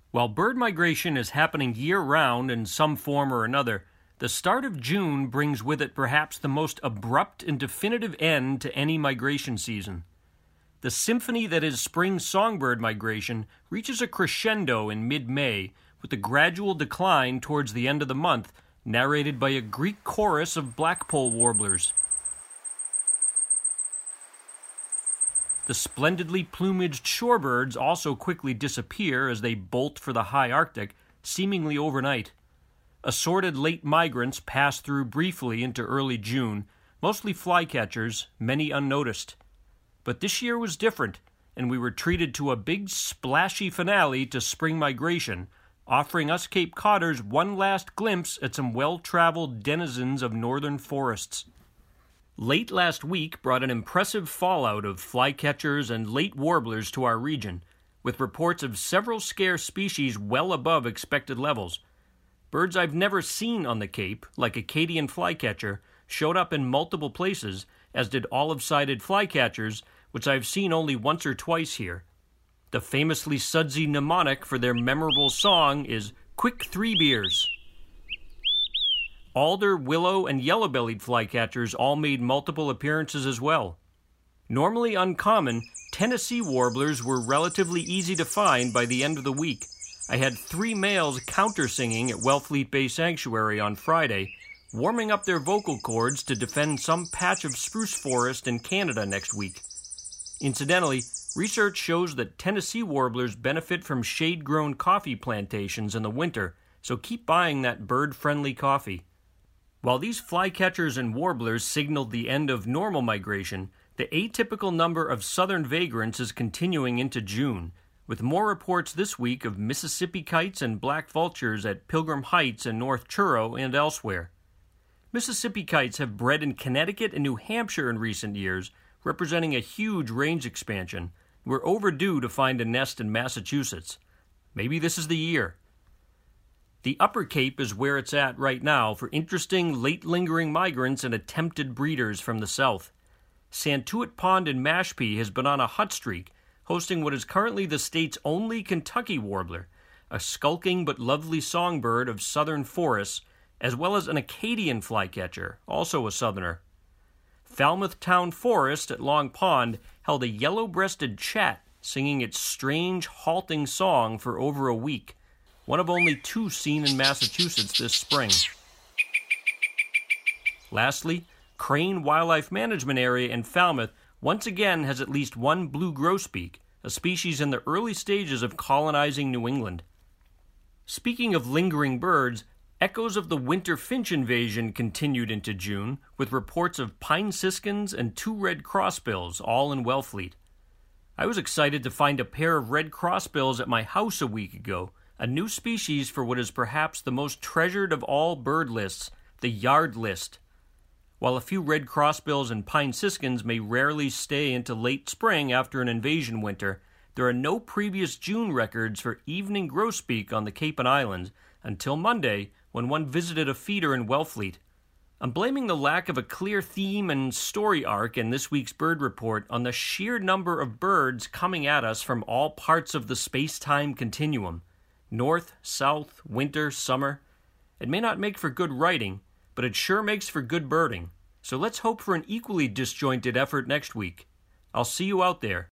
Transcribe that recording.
While bird migration is happening year-round in some form or another, the start of June brings with it perhaps the most abrupt and definitive end to any migration season. The symphony that is spring songbird migration reaches a crescendo in mid-May, with a gradual decline towards the end of the month, narrated by a Greek chorus of blackpoll warblers. The splendidly plumaged shorebirds also quickly disappear as they bolt for the high Arctic, seemingly overnight. Assorted late migrants pass through briefly into early June, mostly flycatchers, many unnoticed. But this year was different, and we were treated to a big splashy finale to spring migration, offering us Cape Codders one last glimpse at some well-traveled denizens of northern forests. Late last week brought an impressive fallout of flycatchers and late warblers to our region, with reports of several scarce species well above expected levels. Birds I've never seen on the Cape, like Acadian flycatcher, showed up in multiple places, as did olive-sided flycatchers, which I've seen only once or twice here. The famously sudsy mnemonic for their memorable song is "Quick 3 Beers." Alder, willow, and yellow-bellied flycatchers all made multiple appearances as well. Normally uncommon, Tennessee warblers were relatively easy to find by the end of the week. I had 3 males counter-singing at Wellfleet Bay Sanctuary on Friday, warming up their vocal cords to defend some patch of spruce forest in Canada next week. Incidentally, research shows that Tennessee warblers benefit from shade-grown coffee plantations in the winter, so keep buying that bird-friendly coffee. While these flycatchers and warblers signaled the end of normal migration, the atypical number of southern vagrants is continuing into June, with more reports this week of Mississippi kites and black vultures at Pilgrim Heights and North Truro and elsewhere. Mississippi kites have bred in Connecticut and New Hampshire in recent years, representing a huge range expansion. We're overdue to find a nest in Massachusetts. Maybe this is the year. The Upper Cape is where it's at right now for interesting late-lingering migrants and attempted breeders from the south. Santuit Pond in Mashpee has been on a hot streak, hosting what is currently the state's only Kentucky warbler, a skulking but lovely songbird of southern forests, as well as an Acadian flycatcher, also a southerner. Falmouth Town Forest at Long Pond held a yellow-breasted chat, singing its strange, halting song for over a week, one of only 2 seen in Massachusetts this spring. Lastly, Crane Wildlife Management Area in Falmouth once again has at least one blue grosbeak, a species in the early stages of colonizing New England. Speaking of lingering birds, echoes of the winter finch invasion continued into June, with reports of pine siskins and 2 red crossbills, all in Wellfleet. I was excited to find a pair of red crossbills at my house a week ago, a new species for what is perhaps the most treasured of all bird lists, the yard list. While a few red crossbills and pine siskins may rarely stay into late spring after an invasion winter, there are no previous June records for evening grosbeak on the Cape and Islands until Monday, when one visited a feeder in Wellfleet. I'm blaming the lack of a clear theme and story arc in this week's bird report on the sheer number of birds coming at us from all parts of the space-time continuum. North, south, winter, summer. It may not make for good writing, but it sure makes for good birding. So let's hope for an equally disjointed effort next week. I'll see you out there.